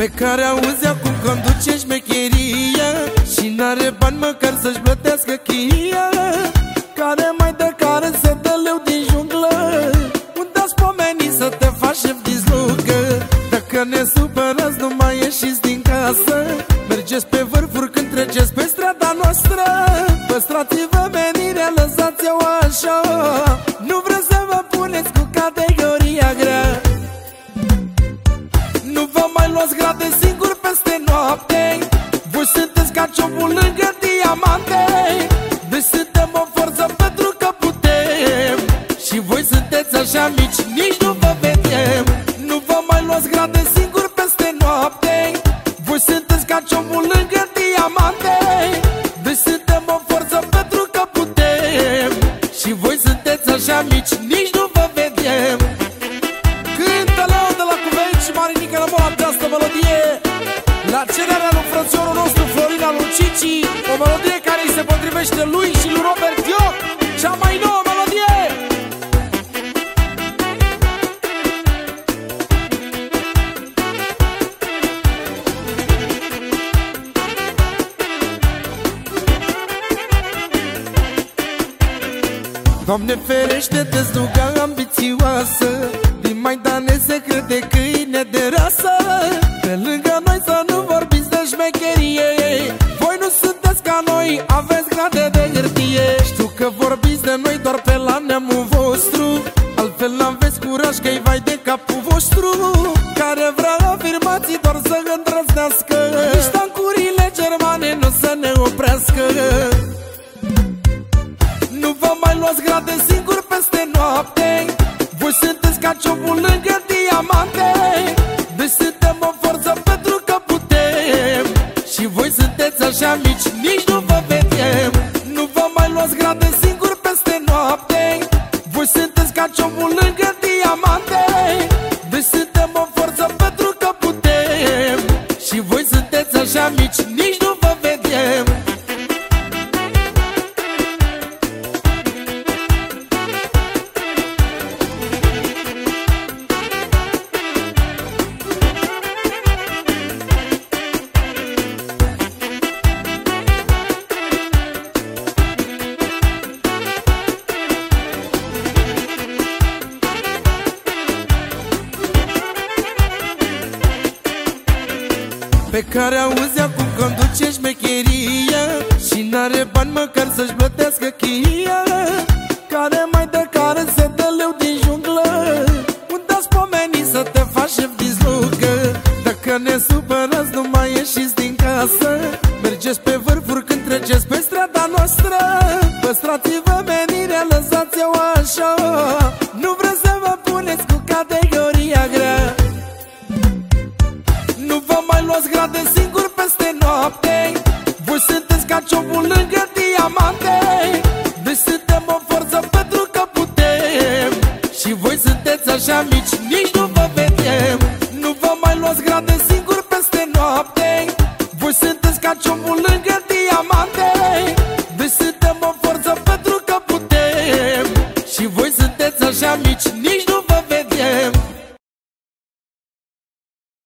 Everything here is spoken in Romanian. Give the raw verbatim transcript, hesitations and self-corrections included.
Pe care auzi acum conduce șmecheria și n-are bani măcar să-și plătească chiria, care mai dă care să dă leu din junglă, unde-ați pomenit să te faci șef din slugă. Dacă ne supărați nu mai ieșiți din casă, mergeți pe vârfuri când treceți pe strada noastră. Păstrați-vă menirea, lăsați-o așa, nu vreți să vă puneți cu categoria grea. Nu vă mai luați grade singuri peste noapte, voi sunteți ca ciobul lângă diamante. Noi suntem o forță pentru că putem și voi sunteți așa mici, nici nu vă vedem. Nu vă mai luați grade singuri peste noapte, voi sunteți ca ciobul lângă diamante. Noi suntem o forță pentru că putem și voi sunteți așa mici, nici nu vă vedem. Cântă Leon de la Cuveni și Marinică Rămăla această melodie la cererea lui frățiorul nostru Florina Lucici, o melodie care îi se potrivește lui și lui Robert Ioc, cea mai nouă melodie. Doamne ferește de sluga ambițioasă, din Maidane se crede câine de rasă. Pe lângă noi să nu vorbiți de șmecherie, voi nu sunteți ca noi, aveți grade de hârtie. Știu că vorbiți de noi doar pe la neamul vostru, altfel n-aveți curaj că-i vai de capul vostru, care vrea afirmații doar să îndrăznească. Nici tancurile germane nu să ne oprească. Nu vă mai luați grade singuri peste noapte, voi sunteți ca ciobul lângă diamante. Noi suntem o forță pentru că putem și voi sunteți așa mici, nici nu vă vedem. Nu vă mai luați grade singuri peste noapte, voi sunteți ca ciobul lângă diamante. Noi suntem o forță pentru că putem și voi sunteți așa mici, nici nu vă vedem. Pe care auzi acum conduce șmecheria și n-are bani măcar să-și plătească chiria, care mai dă care să dă leu din junglă, unde-ați pomenit să te faci șef din slugă. Dacă ne supărați nu mai ieșiți din casă, mergeți pe vârfuri când treceți pe strada noastră. Păstrați-vă menirea, lăsați-o așa, nu vreți să vă puneți cu categoria grea. Nu vă mai luați grade singuri peste noapte, voi sunteți ca ciobul lângă diamante. Noi suntem o forță pentru că putem și voi sunteți așa mici, nici nu vă vedem. Nu vă mai luați grade singuri peste noapte, voi sunteți ca ciobul lângă diamante.